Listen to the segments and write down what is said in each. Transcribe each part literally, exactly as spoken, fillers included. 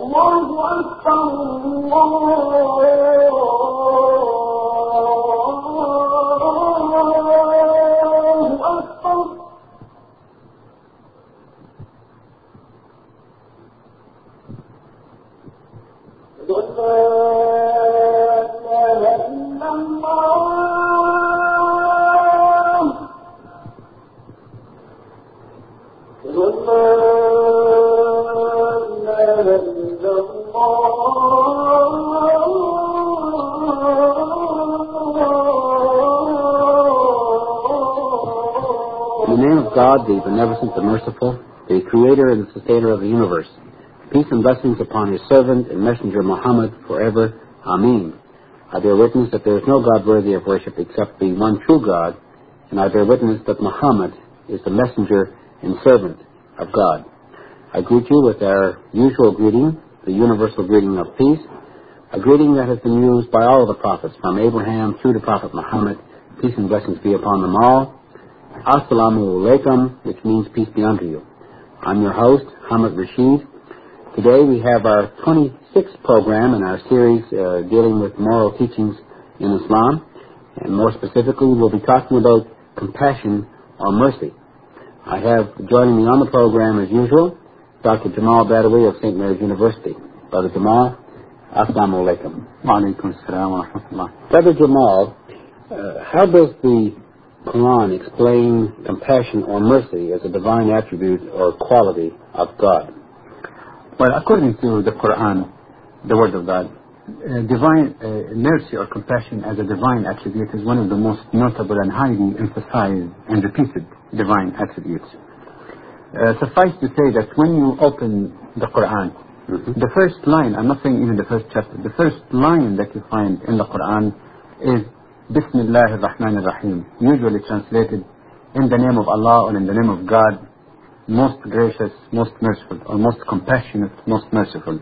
God, the beneficent, the merciful, the creator and the sustainer of the universe. Peace and blessings upon his servant and messenger Muhammad forever. Ameen. I bear witness that there is no God worthy of worship except the one true God, and I bear witness that Muhammad is the messenger and servant of God. I greet you with our usual greeting, the universal greeting of peace, a greeting that has been used by all of the prophets, from Abraham through to Prophet Muhammad. Peace and blessings be upon them all. Assalamu alaikum, which means peace be unto you. I'm your host, Hamid Rashid. Today we have our twenty-sixth program in our series uh, dealing with moral teachings in Islam. And more specifically, we'll be talking about compassion or mercy. I have joining me on the program, as usual, Doctor Jamal Badawi of Saint Mary's University. Brother Jamal, Assalamu alaikum. Wa alaikum assalam wa rahmatullah. Brother Jamal, uh, how does the Quran explain compassion or mercy as a divine attribute or quality of God? Well, according to the Quran, the Word of God, uh, divine uh, mercy or compassion as a divine attribute is one of the most notable and highly emphasized and repeated divine attributes. Uh, suffice to say that when you open the Quran, mm-hmm. the first line, I'm not saying even the first chapter, the first line that you find in the Quran is Bismillah ar-Rahman ar-Rahim, usually translated in the name of Allah or in the name of God, most gracious, most merciful, or most compassionate, most merciful.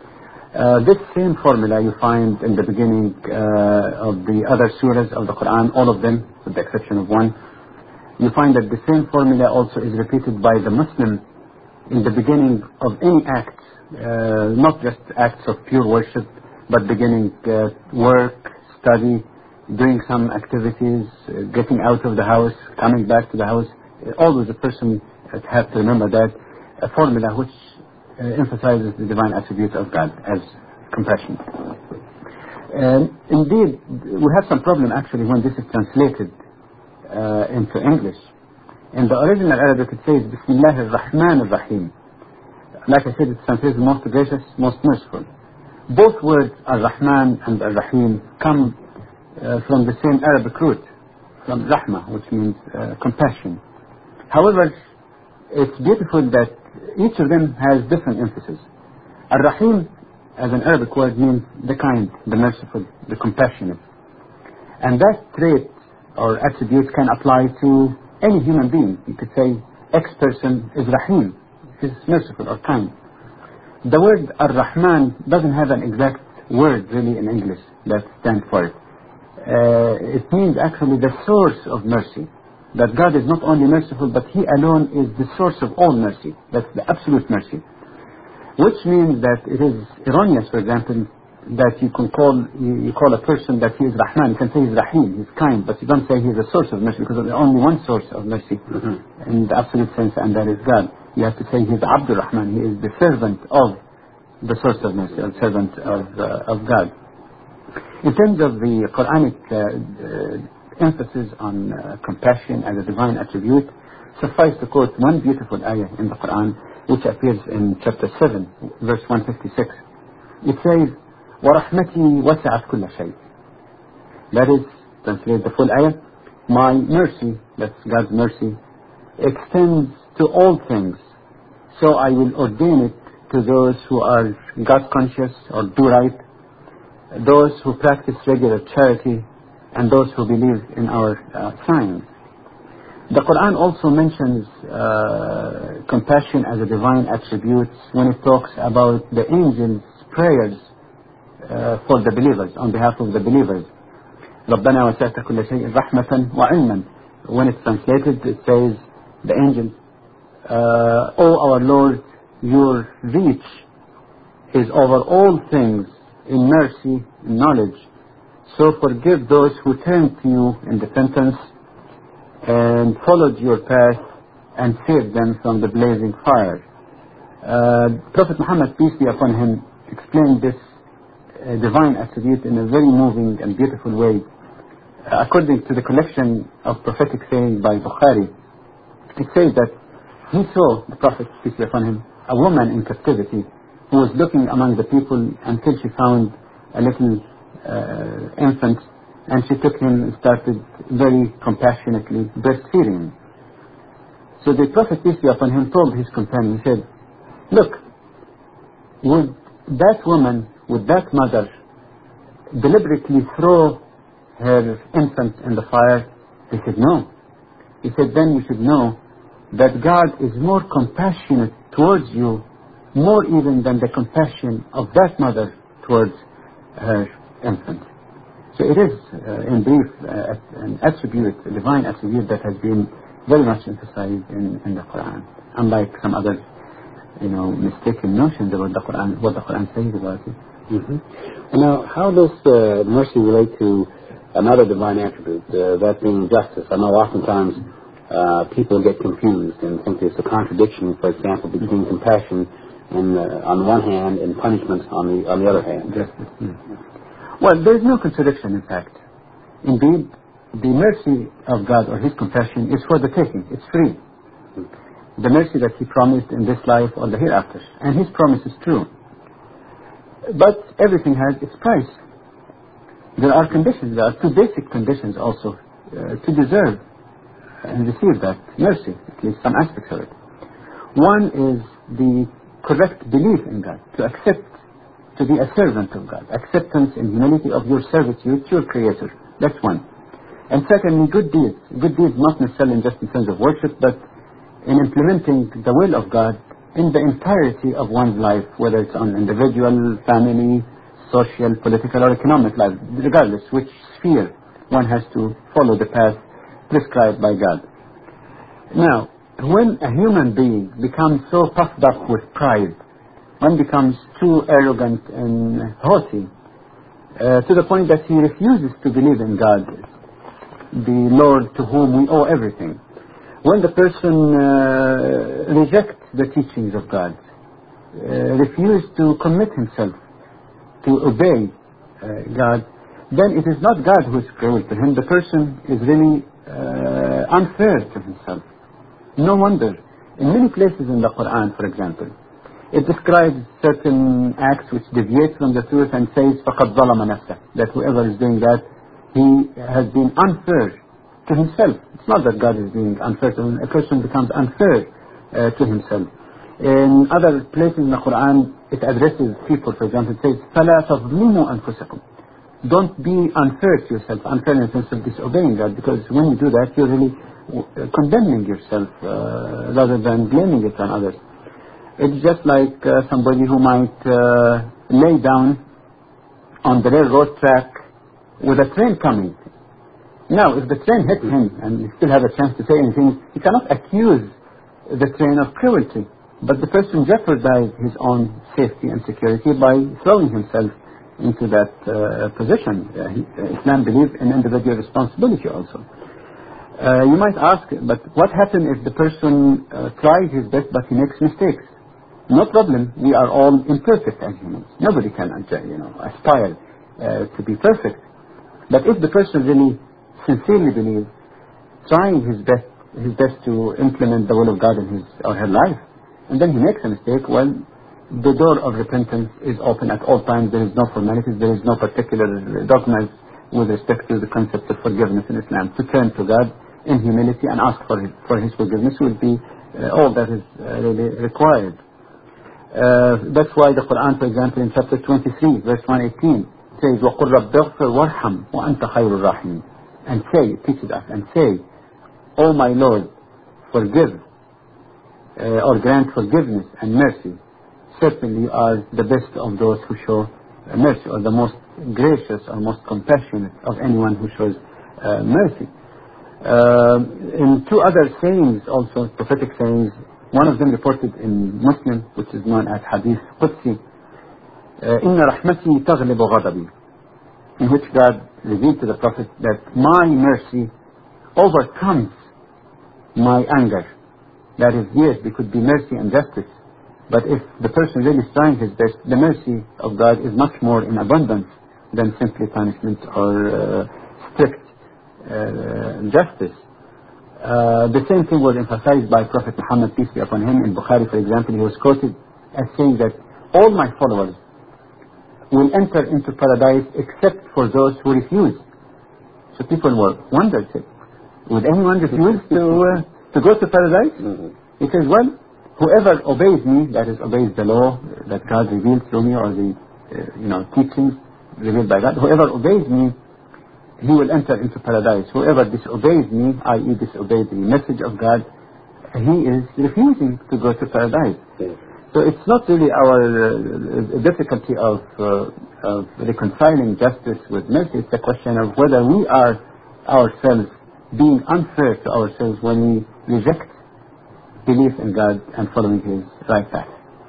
Uh, this same formula you find in the beginning uh, of the other surahs of the Quran, all of them, with the exception of one. You find that the same formula also is repeated by the Muslim in the beginning of any act, uh, not just acts of pure worship, but beginning uh, work, study, doing some activities, uh, getting out of the house, coming back to the house. Uh, always a person uh, has to remember that a formula which uh, emphasizes the divine attribute of God as compassion. And indeed, we have some problem actually when this is translated uh, into English. In the original Arabic it says Bismillah ar-Rahman ar-Rahim. Like I said, it's translated most gracious, most merciful. Both words, ar-Rahman and ar-Rahim, come Uh, from the same Arabic root, from Rahmah, which means uh, compassion. However, it's beautiful that each of them has different emphasis. Ar-Rahim, as an Arabic word, means the kind, the merciful, the compassionate. And that trait or attribute can apply to any human being. You could say, X person is Rahim, is merciful or kind. The word Ar-Rahman doesn't have an exact word really in English that stands for it. Uh, it means actually the source of mercy. That God is not only merciful, but He alone is the source of all mercy. That's the absolute mercy. Which means that it is erroneous, for example, that you can call you, you call a person that he is Rahman. You can say he's Rahim, he's kind, but you don't say he's a source of mercy, because there's only one source of mercy mm-hmm. in the absolute sense, and that is God. You have to say he's Abdur Rahman. He is the servant of the source of mercy, or servant of uh, of God. In terms of the Quranic uh, uh, emphasis on uh, compassion as a divine attribute, suffice to quote one beautiful ayah in the Quran, which appears in chapter seven, verse one fifty-six. It says, وَرَحْمَتِي وَسَعَتْ كُلَّ شَيْءٍ. That is, translate the full ayah, my mercy, that's God's mercy, extends to all things, so I will ordain it to those who are God conscious or do right, those who practice regular charity, and those who believe in our uh, signs. The Quran also mentions uh, compassion as a divine attribute when it talks about the angels' prayers uh, for the believers, on behalf of the believers. رَبَّنَا وَسَعْتَ كُلَّ شَيْءٍ رَحْمَةً وَعِلْمًا. When it's translated, it says, the angels, uh, O our Lord, your reach is over all things in mercy, in knowledge. So forgive those who turned to you in repentance and followed your path and saved them from the blazing fire. Uh, Prophet Muhammad, peace be upon him, explained this uh, divine attribute in a very moving and beautiful way. Uh, according to the collection of prophetic sayings by Bukhari, it says that he saw, the Prophet, peace be upon him, a woman in captivity who was looking among the people until she found a little uh, infant, and she took him and started very compassionately breastfeeding him. So the Prophet, peace be upon him, told his companion, he said, look, would that woman, would that mother deliberately throw her infant in the fire? He said, no. He said, then you should know that God is more compassionate towards you, more even than the compassion of that mother towards her infant. So it is, uh, in brief, uh, an attribute, a divine attribute that has been very much emphasized in, in the Quran, unlike some other, you know, mistaken notions about the Quran, what the Quran says about it. Mm-hmm. Now, how does uh, mercy relate to another divine attribute, uh, that being justice? I know oftentimes uh, people get confused and think there's a contradiction, for example, between mm-hmm. compassion and, uh, on one hand and punishment on the on the other hand. Justice. Mm-hmm. Well, there is no contradiction, in fact. Indeed, the mercy of God or His compassion is for the taking. It's free. The mercy that He promised in this life or the hereafter. And His promise is true. But everything has its price. There are conditions, there are two basic conditions also uh, to deserve and receive that mercy, at least some aspects of it. One is the correct belief in God, to accept, to be a servant of God, acceptance and humility of your servitude to your Creator. That's one. And secondly, good deeds. Good deeds not necessarily just in terms of worship, but in implementing the will of God in the entirety of one's life, whether it's on individual, family, social, political, or economic life, regardless which sphere one has to follow the path prescribed by God. Now, when a human being becomes so puffed up with pride, one becomes too arrogant and haughty, uh, to the point that he refuses to believe in God, the Lord to whom we owe everything. When the person uh, rejects the teachings of God, uh, refuses to commit himself to obey uh, God, then it is not God who is cruel to him. The person is really uh, unfair to himself. No wonder, in many places in the Quran, for example, it describes certain acts which deviate from the truth and says, فَقَدْ ظَلَمَ نَفْسَهُ, that whoever is doing that, he has been unfair to himself. It's not that God is being unfair to him. A person becomes unfair uh, to himself. In other places in the Quran, it addresses people, for example, it says, فَلَا تَظْلِمُوا أَنفُسَكُمْ. Don't be unfair to yourself, unfair in the sense of disobeying God, because when you do that, you're really condemning yourself uh, rather than blaming it on others. It's just like uh, somebody who might uh, lay down on the railroad track with a train coming. Now, if the train hits him and you still have a chance to say anything, he cannot accuse the train of cruelty. But the person jeopardized his own safety and security by throwing himself into that uh, position. Uh, he, uh, Islam believes in individual responsibility also. Uh, you might ask, but what happens if the person uh, tries his best but he makes mistakes? No problem. We are all imperfect as humans. Nobody can, you know, aspire uh, to be perfect. But if the person really sincerely believes, trying his best, his best to implement the will of God in his or her life, and then he makes a mistake, well, the door of repentance is open at all times. There is no formalities. There is no particular dogmas with respect to the concept of forgiveness in Islam. To turn to God in humility and ask for his, for his forgiveness will be uh, all that is uh, really required. Uh, that's why the Quran, for example, in chapter twenty-three, verse one eighteen, says, وَقُلْ رَبِّ اغْفِرْ وَارْحَمْ وَأَنْتَ خَيْرُ الرَّاحِمِينَ. And say, teaches us, and say, O my Lord, forgive, uh, or grant forgiveness and mercy. Certainly you are the best of those who show uh, mercy, or the most gracious or most compassionate of anyone who shows uh, mercy. Uh, in two other sayings also, prophetic sayings, one of them reported in Muslim, which is known as Hadith Qudsi, إن رحمتي تغلب غضبي, in which God revealed to the Prophet that my mercy overcomes my anger. That is, yes, there could be mercy and justice, but if the person really is trying his best, the mercy of God is much more in abundance than simply punishment or uh, strict uh, justice. Uh, the same thing was emphasized by Prophet Muhammad, peace be upon him. In Bukhari, for example, he was quoted as saying that all my followers will enter into paradise except for those who refuse. So people were wondered, said, would anyone refuse to uh, to go to paradise? Mm-hmm. He says, well, whoever obeys me, that is, obeys the law that God revealed through me, or the uh, you know teachings revealed by God, whoever obeys me, he will enter into paradise. Whoever disobeys me, that is disobeys the message of God, he is refusing to go to paradise. Yes. So it's not really our uh, difficulty of, uh, of reconciling justice with mercy. It's a question of whether we are ourselves being unfair to ourselves when we reject belief in God and following His right path.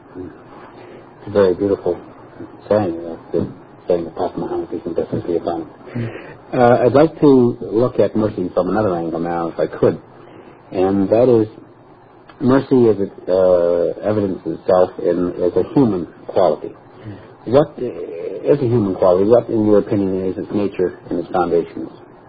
It's a very beautiful saying. That's the saying of Prophet Muhammad, peace and blessings be upon him. Uh, I'd like to look at mercy from another angle now, if I could, and that is mercy as it uh, evidences itself in, as a human quality. What is a human quality? What, in your opinion, is its nature and its foundations?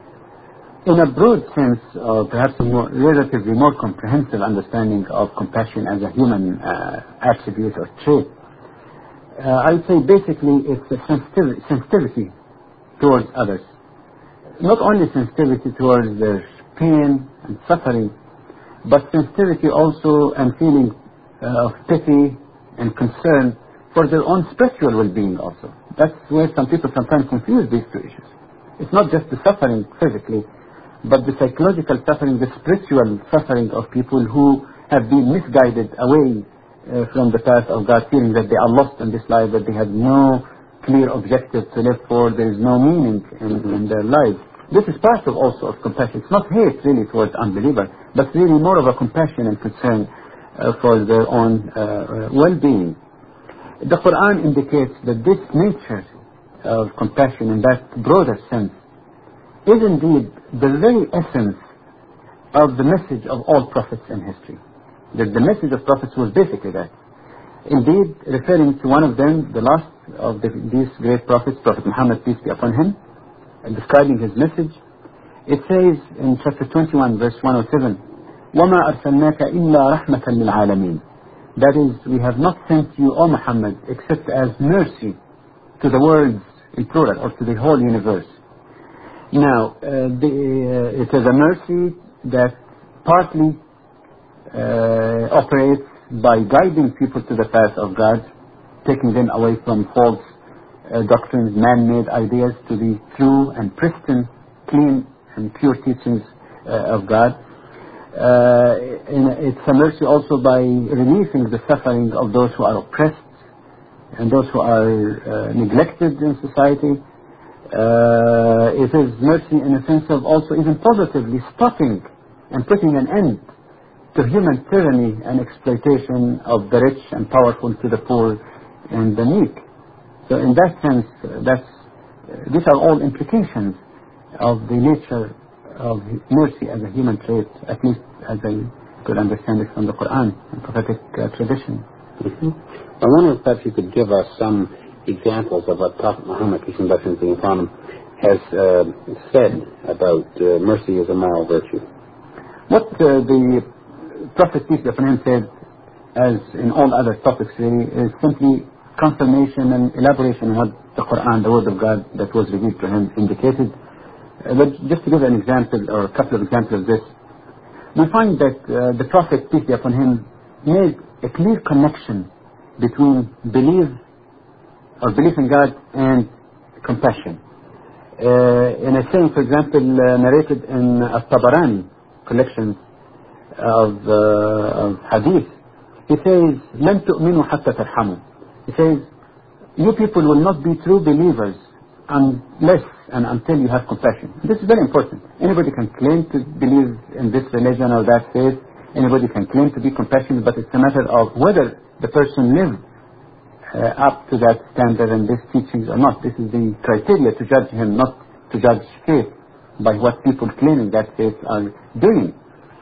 In a broad sense, or perhaps a more, relatively more comprehensive understanding of compassion as a human uh, attribute or trait, uh, I would say basically it's a sensitivity, sensitivity towards others. Not only sensitivity towards their pain and suffering, but sensitivity also and feeling uh, of pity and concern for their own spiritual well-being also. That's where some people sometimes confuse these two issues. It's not just the suffering physically, but the psychological suffering, the spiritual suffering of people who have been misguided away uh, from the path of God, feeling that they are lost in this life, that they have no clear objective to live for, there is no meaning in, in their lives. This is part of also of compassion. It's not hate really towards unbelievers, but really more of a compassion and concern uh, for their own uh, uh, well-being. The Quran indicates that this nature of compassion in that broader sense is indeed the very essence of the message of all prophets in history. That the message of prophets was basically that. Indeed, referring to one of them, the last of the, these great prophets, Prophet Muhammad, peace be upon him, and describing his message, it says in chapter twenty-one, verse one oh seven, وَمَا أَرْسَلْنَاكَ إِلَّا رَحْمَةً لِلْعَالَمِينَ. That is, we have not sent you, O Muhammad, except as mercy to the worlds in plural, or to the whole universe. Now, uh, the, uh, it is a mercy that partly uh, operates by guiding people to the path of God, taking them away from false uh, doctrines, man-made ideas, to the true and pristine, clean and pure teachings uh, of God. Uh, it's a mercy also by relieving the suffering of those who are oppressed and those who are uh, neglected in society. Uh, it is mercy in a sense of also even positively stopping and putting an end to human tyranny and exploitation of the rich and powerful to the poor and the meek. So in that sense, that's, uh, these are all implications of the nature of mercy as a human trait, at least as I could understand it from the Quran and prophetic uh, tradition. Mm-hmm. I wonder if perhaps you could give us some examples of what Prophet Muhammad, peace and blessings be upon him, has uh, said about uh, mercy as a moral virtue. What uh, the Prophet, peace be upon him, said, as in all other topics really, is simply confirmation and elaboration on what the Quran, the Word of God that was revealed to him, indicated. Uh, but just to give an example, or a couple of examples of this, we find that uh, the Prophet, peace be upon him, made a clear connection between belief or belief in God and compassion. Uh, in a saying, for example, uh, narrated in At-Tabarani collection of, uh, of hadith, he says, لَن تُؤْمِنُوا حَتَّى تَرْحَمُوا. He says, you people will not be true believers unless and until you have compassion. This is very important. Anybody can claim to believe in this religion or that faith. Anybody can claim to be compassionate, but it's a matter of whether the person lives uh, up to that standard and these teachings or not. This is the criteria to judge him, not to judge faith by what people claiming that faith are doing.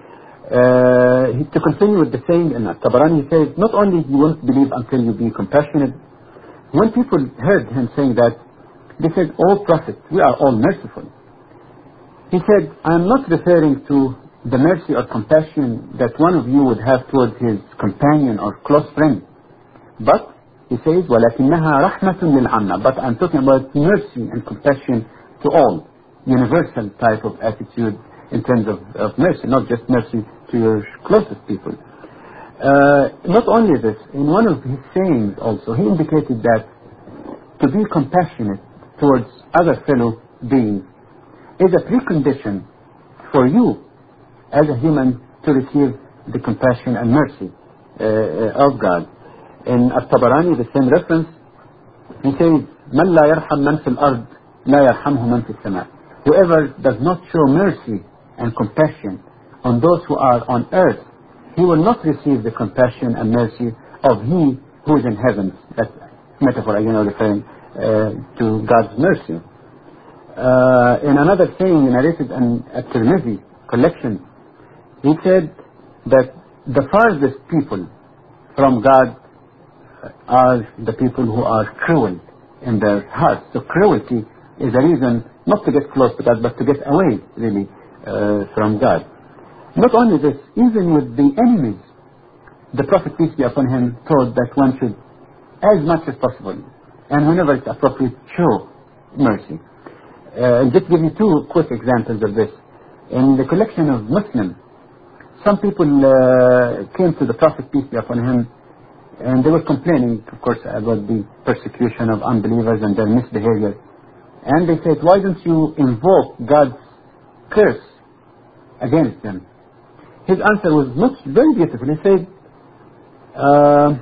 Uh, he, to continue with the saying in Tabarani, he says, not only you won't believe until you be compassionate. When people heard him saying that, they said, all prophets, we are all merciful. He said, I am not referring to the mercy or compassion that one of you would have towards his companion or close friend. But, he says, وَلَكِنَّهَا رَحْمَةٌ لِلْعَامَّةِ. But I'm talking about mercy and compassion to all. Universal type of attitude in terms of, of mercy, not just mercy to your closest people. Uh, not only this, in one of his sayings also, he indicated that to be compassionate towards other fellow beings is a precondition for you as a human to receive the compassion and mercy uh, of God. In At-Tabarani, the same reference, he says, مَنْ لَا يَرْحَمْ مَنْ فِي الْأَرْضِ لَا يَرْحَمْهُ مَنْ فِي السَّمَاءِ. Whoever does not show mercy and compassion on those who are on earth, he will not receive the compassion and mercy of he who is in heaven. That metaphor again referring uh, to God's mercy. Uh, in another saying narrated in a Tirmidhi collection, he said that the farthest people from God are the people who are cruel in their hearts. So cruelty is a reason not to get close to God, but to get away, really, uh, from God. Not only this, even with the enemies, the Prophet, peace be upon him, taught that one should, as much as possible, and whenever it's appropriate, show mercy. Uh, I'll just give you two quick examples of this. In the collection of Muslims, some people uh, came to the Prophet, peace be upon him, and they were complaining, of course, about the persecution of unbelievers and their misbehavior. And they said, why don't you invoke God's curse against them? His answer was much, very beautiful. He said, uh,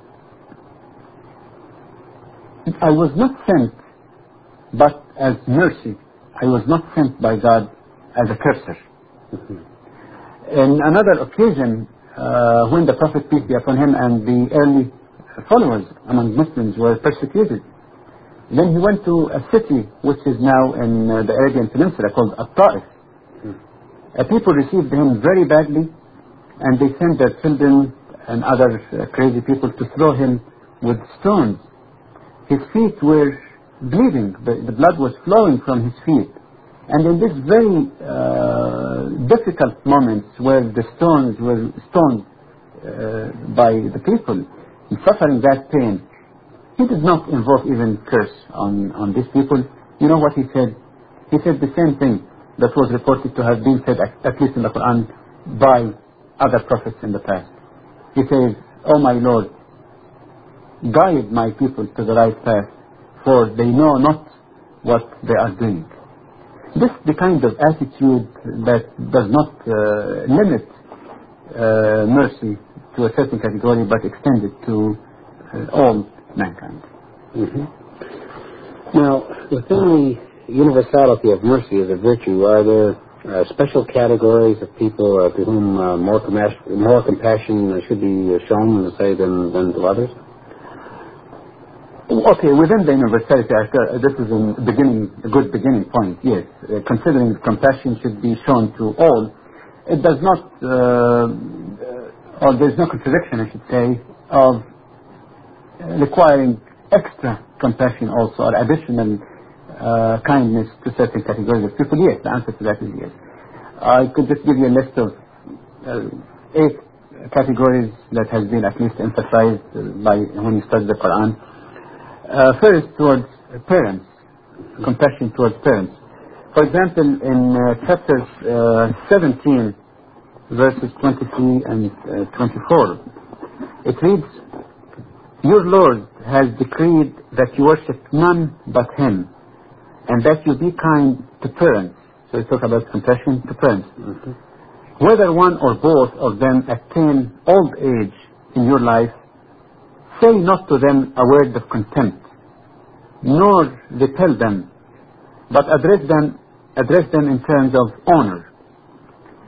I was not sent but as mercy. I was not sent by God as a curser. Mm-hmm. In another occasion, uh, when the Prophet, peace be upon him, and the early followers among Muslims were persecuted, then he went to a city which is now in uh, the Arabian Peninsula called At-Ta'if. Uh, people received him very badly, and they sent their children and other uh, crazy people to throw him with stones. His feet were bleeding. The, the blood was flowing from his feet. And in this very uh, difficult moments where the stones were stoned uh, by the people, and suffering that pain, he did not invoke even curse on, on these people. You know what he said? He said the same thing that was reported to have been said, at, at least in the Quran, by other prophets in the past. He says, "Oh my Lord, guide my people to the right path, for they know not what they are doing." This is the kind of attitude that does not uh, limit uh, mercy to a certain category, but extend it to uh, all mankind. Mm-hmm. Now, within the universality of mercy as a virtue, are there uh, special categories of people uh, to whom uh, more, com- more compassion should be shown, say, than, than to others? Okay, within the universality, uh, this is a beginning, a good beginning point. Yes, uh, considering compassion should be shown to all, it does not, uh, or there is no contradiction, I should say, of requiring extra compassion also, or additional uh, kindness to certain categories of people. Yes, the answer to that is yes. I could just give you a list of uh, eight categories that has been at least emphasized by when you study the Quran. Uh, first, towards parents, compassion towards parents. For example, in uh, chapter uh, seventeen, verses twenty-three and uh, twenty-four, it reads, "Your Lord has decreed that you worship none but Him, and that you be kind to parents." So we talk about compassion to parents. Mm-hmm. "Whether one or both of them attain old age in your life, say not to them a word of contempt, nor repel them, but address them, address them in terms of honor,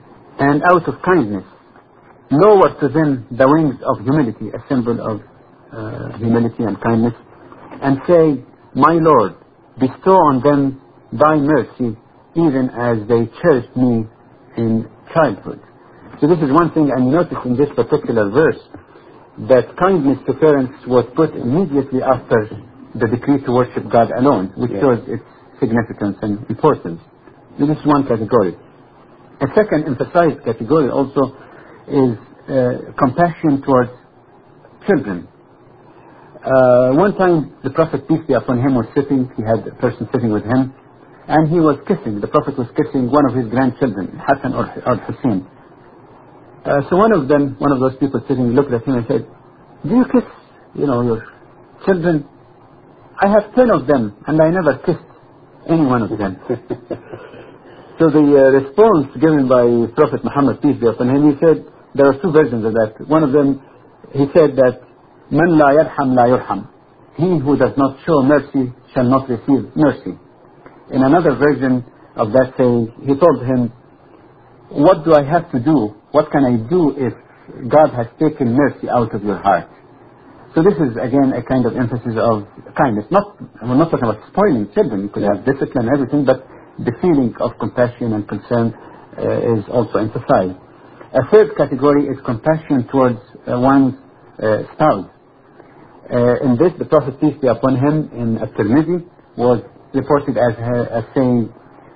and out of kindness, lower to them the wings of humility," a symbol of uh, humility and kindness, and say, my Lord, bestow on them thy mercy, even as they cherished me in childhood. So this is one thing, and notice in this particular verse that kindness to parents was put immediately after the decree to worship God alone, which yeah. shows its significance and importance. This is one category. A second emphasized category also is uh, compassion towards children. Uh, one time the Prophet, peace be upon him, was sitting, he had a person sitting with him, and he was kissing, the Prophet was kissing one of his grandchildren, Hassan or, or Hussein. Uh, so one of them, one of those people sitting, looked at him and said, do you kiss, you know, your children? I have ten of them, and I never kissed any one of them. So the uh, response given by Prophet Muhammad, peace be upon him, he said, there are two versions of that. One of them, he said that, Man la yarham la yurham. He who does not show mercy shall not receive mercy. In another version of that saying, he told him, what do I have to do? What can I do if God has taken mercy out of your heart? So this is again a kind of emphasis of kindness. Not, we're not talking about spoiling children. You could have discipline and everything, but the feeling of compassion and concern uh, is also emphasized. A third category is compassion towards uh, one's uh, spouse. Uh, in this, the Prophet, peace be upon him, in At-Tirmidhi, was reported as, as saying,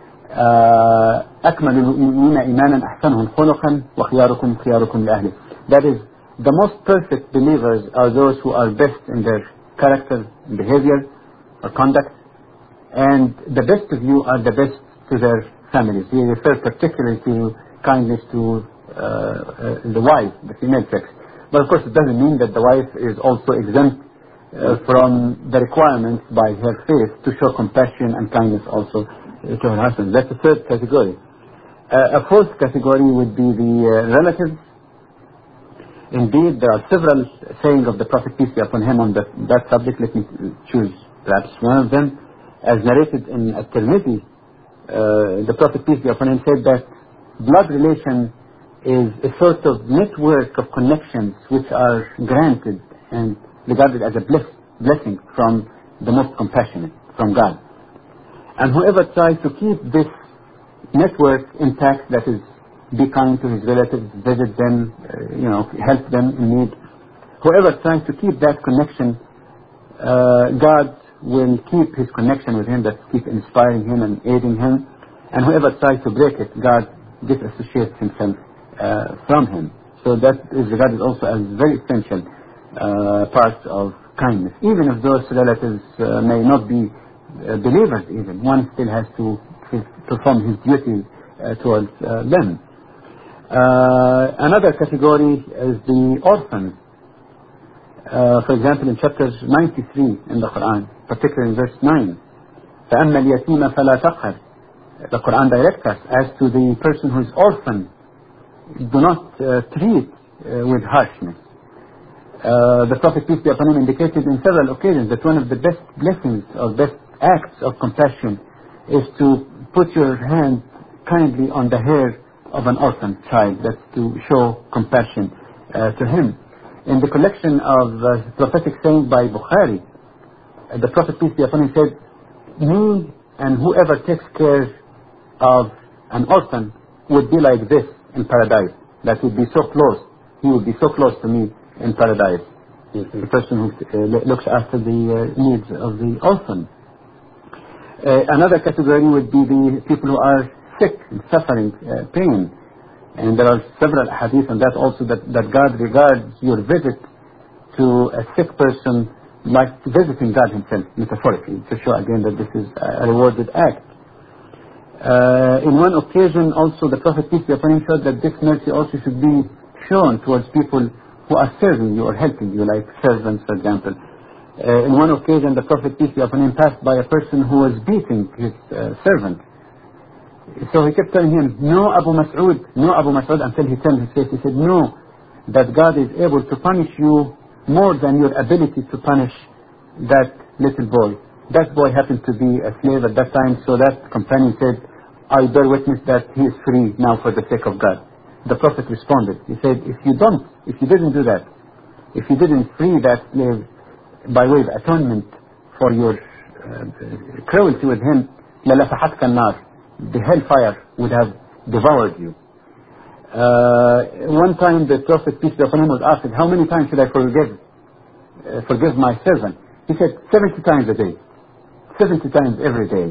أكمل المؤمنين إيمانا أحسنهم خلقا وخياركم خياركم لأهله. That is, the most perfect believers are those who are best in their character, behavior, or conduct, and the best of you are the best to their families. He refers particularly to kindness to uh, uh, the wife, the female sex. But of course it doesn't mean that the wife is also exempt uh, from the requirements by her faith to show compassion and kindness also uh, to her husband. That's the third category. Uh, a fourth category would be the uh, relatives. Indeed, there are several sayings of the Prophet, peace be upon him, on that, that subject. Let me choose perhaps one of them. As narrated in At-Tirmidhi, uh, the Prophet, peace be upon him, said that blood relation is a sort of network of connections which are granted and regarded as a bless, blessing from the most compassionate, from God. And whoever tries to keep this network intact, that is, be kind to his relatives, visit them, uh, you know, help them in need, whoever tries to keep that connection, uh, God will keep his connection with him, that keep inspiring him and aiding him. And whoever tries to break it, God disassociates himself uh, from him. So that is regarded also as very essential uh, part of kindness. Even if those relatives uh, may not be uh, believers even, one still has to perform his duty uh, towards uh, them. Uh, another category is the orphans. Uh, for example, in chapter ninety-three in the Quran, particularly in verse nine, فَأَمَّا الْيَتِيمَ فَلَا تَقْهَرْ. The Quran directs us as to the person who is orphan, do not uh, treat uh, with harshness. Uh, the Prophet, peace be upon him, indicated in several occasions that one of the best blessings or best acts of compassion is to put your hand kindly on the hair of an orphan child. That's to show compassion uh, to him. In the collection of uh, prophetic sayings by Bukhari, uh, the Prophet, peace be upon him, said, me and whoever takes care of an orphan would be like this in paradise. That would be so close. He would be so close to me in paradise. Mm-hmm. The person who uh, looks after the uh, needs of the orphan. Uh, another category would be the people who are sick and suffering uh, pain. And there are several hadith on that also, that, that God regards your visit to a sick person like visiting God himself, metaphorically, to show again that this is a rewarded act. Uh, in one occasion also, the Prophet, peace be upon him, showed that this mercy also should be shown towards people who are serving you or helping you, like servants, for example. Uh, in one occasion, the Prophet, peace be upon him, passed by a person who was beating his uh, servant. So he kept telling him, no, Abu Mas'ud, no, Abu Mas'ud, until he turned his face. He said, no, that God is able to punish you more than your ability to punish that little boy. That boy happened to be a slave at that time, so that companion said, I bear witness that he is free now for the sake of God. The Prophet responded. He said, if you don't, if you didn't do that, if you didn't free that slave by way of atonement for your uh, cruelty with him, لَلَفَحَتْكَ النَّارِ, the hellfire would have devoured you. Uh, one time the Prophet, peace be upon him, was asked, how many times should I forgive uh, forgive my servant? He said, seventy times a day. seventy times every day.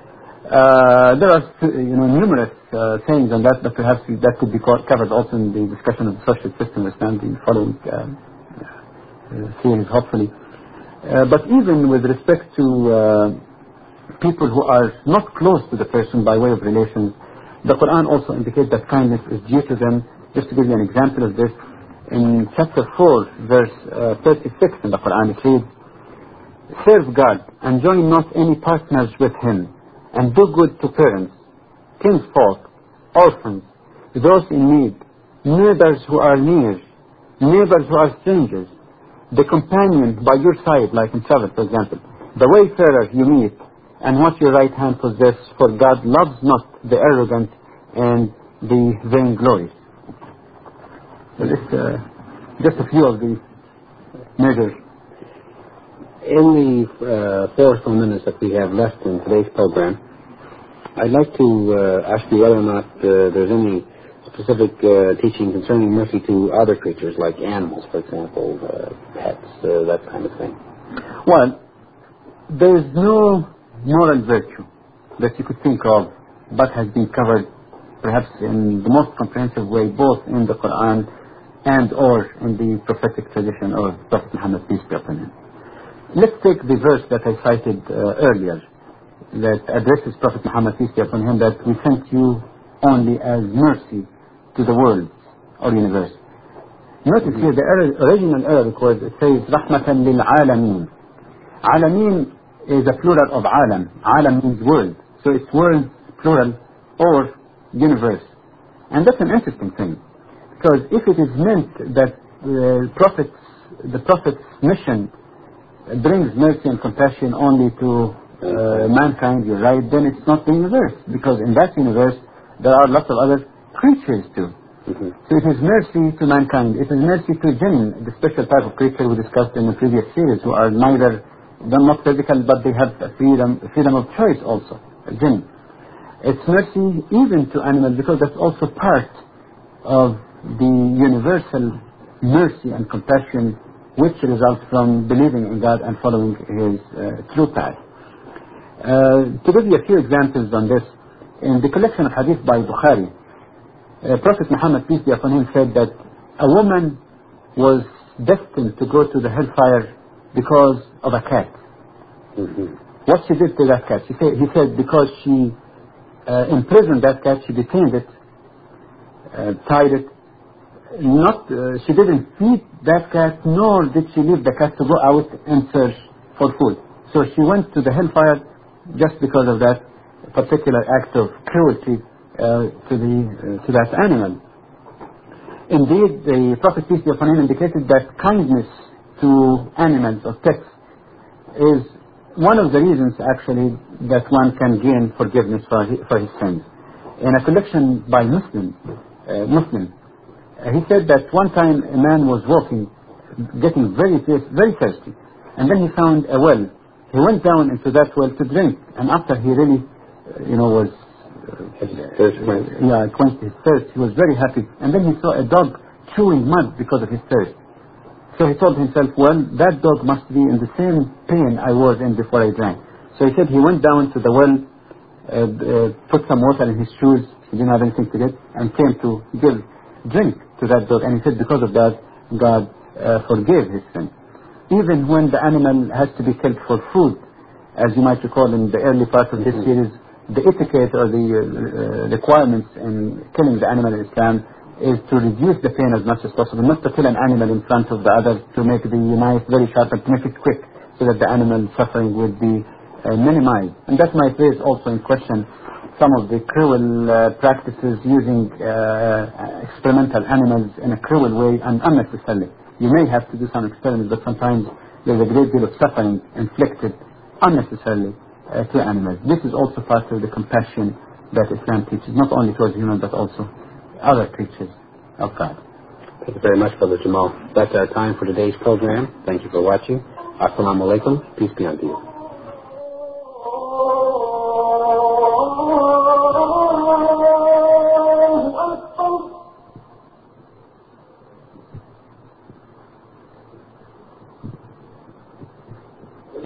Uh, there are you know, numerous uh, sayings on that, but perhaps that could be covered also in the discussion of the social system of Islam, the following uh, uh, series, hopefully. Uh, but even with respect to uh, people who are not close to the person by way of relations, the Quran also indicates that kindness is due to them. Just to give you an example of this, in chapter four, verse uh, thirty-six in the Quran, it reads, serve God and join not any partners with him, and do good to parents, kinsfolk, orphans, those in need, neighbors who are near, neighbors who are strangers, the companion by your side, like in travel, for example, the wayfarer you meet, and what your right hand possesses, for God loves not the arrogant and the vainglorious. So this, uh, just a few of the measures. In the uh, four or so minutes that we have left in today's program, I'd like to uh, ask you whether or not uh, there's any specific uh, teaching concerning mercy to other creatures, like animals, for example, uh, pets, uh, that kind of thing. Well, there is no moral virtue that you could think of but has been covered perhaps in the most comprehensive way both in the Quran and or in the prophetic tradition of Prophet Muhammad, peace be upon him. Let's take the verse that I cited uh, earlier that addresses Prophet Muhammad, peace be upon him, that we sent you only as mercy to the world or universe. Notice mm-hmm. here the original Arabic word, it says Rahmatan lil Alameen. Alameen is a plural of alam. Alam means world. So it's world, plural, or universe. And that's an interesting thing. Because if it is meant that the prophet's, the prophet's mission brings mercy and compassion only to uh, mankind, you're right, then it's not the universe. Because in that universe, there are lots of other creatures too. Mm-hmm. So it is mercy to mankind. It is mercy to jinn, the special type of creature we discussed in the previous series, who are neither, they're not physical, but they have freedom, freedom of choice also, jinn. It's mercy even to animals, because that's also part of the universal mercy and compassion which results from believing in God and following His uh, true path. Uh, to give you a few examples on this, in the collection of hadith by Bukhari, uh, Prophet Muhammad, peace be upon him, said that a woman was destined to go to the hellfire because of a cat. Mm-hmm. What she did to that cat? She said, he said because she uh, imprisoned that cat, she detained it, uh, tied it. Not, uh, she didn't feed that cat, nor did she leave the cat to go out and search for food. So she went to the hellfire just because of that particular act of cruelty uh, to the uh, to that animal. Indeed, the Prophet, peace be upon him, indicated that kindness to animals or pets is one of the reasons actually that one can gain forgiveness for his, for his sins. In a collection by Muslim, uh, Muslim, uh, he said that one time a man was walking, getting very very thirsty, and then he found a well. He went down into that well to drink, and after he really, uh, you know, was uh, thirst quenched. yeah, quenched his thirst, he was very happy. And then he saw a dog chewing mud because of his thirst. So he told himself, well, that dog must be in the same pain I was in before I drank. So he said he went down to the well, uh, uh, put some water in his shoes, he didn't have anything to get, and came to give drink to that dog. And he said because of that, God uh, forgave his sin. Even when the animal has to be killed for food, as you might recall in the early part of this mm-hmm. series, the etiquette or the uh, requirements in killing the animal in Islam is to reduce the pain as much as possible, not to kill an animal in front of the other, to make the knife very sharp and to make it quick so that the animal suffering would be uh, minimized. And that might raise also in question some of the cruel uh, practices using uh, experimental animals in a cruel way and unnecessarily. You may have to do some experiments, but sometimes there's a great deal of suffering inflicted unnecessarily uh, to animals. This is also part of the compassion that Islam teaches, not only towards humans, but also other creatures of God. Thank you very much, Brother Jamal. That's our time for today's program. Thank you for watching. Assalamu alaikum. Peace be unto you.